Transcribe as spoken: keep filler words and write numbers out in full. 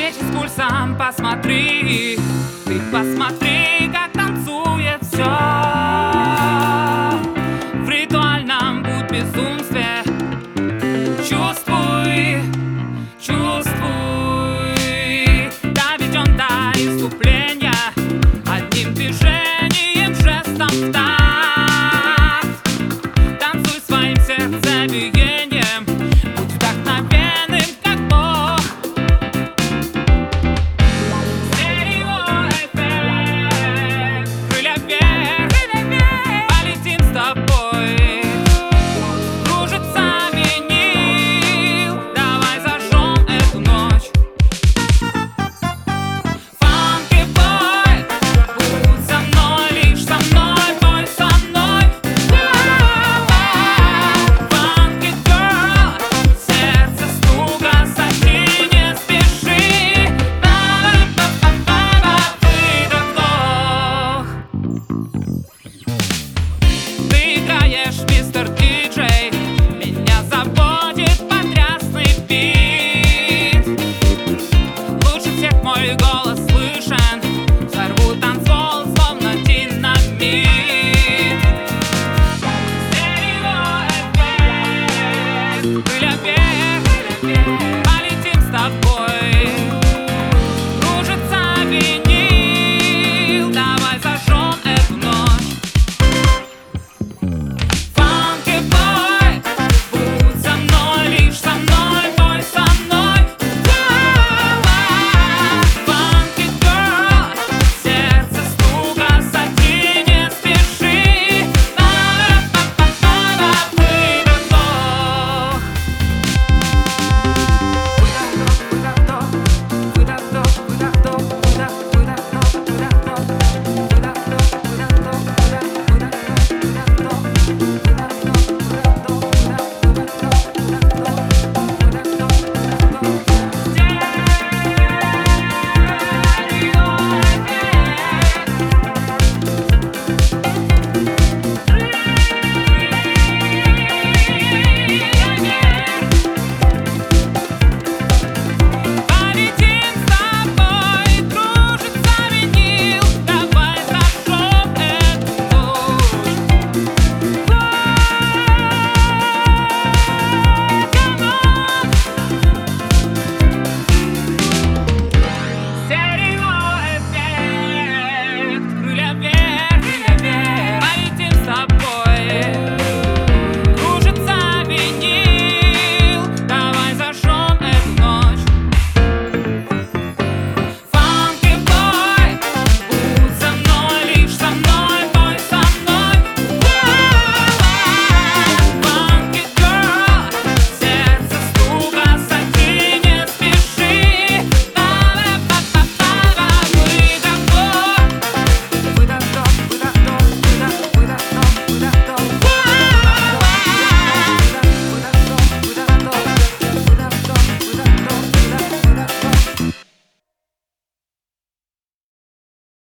встречи с пульсом, посмотри, ты посмотри, как танцует все в ритуальном будь безумстве. Чувствуй, чувствуй, доведен до исступления, одним движением, жестом в такт. Танцуй своим сердцебиением, будь вдохновенным, как Бог. Стереоэффект, крылья вверх, полетим с тобой. Кружится винил, давай зажжем эту ночь. Funky boy, будь со мной, лишь со мной, пой со мной. Funky girl, сердце стуга, соси, не спеши. Ба-ба-ба-ба-ба, выдох. Ты играешь, мистер Диджей, меня заводит потрясный бит. Лучше всех мой голос слышен, взорву танцпол, словно динамит. Стереоэффект, крылья вверх, полетим с тобой.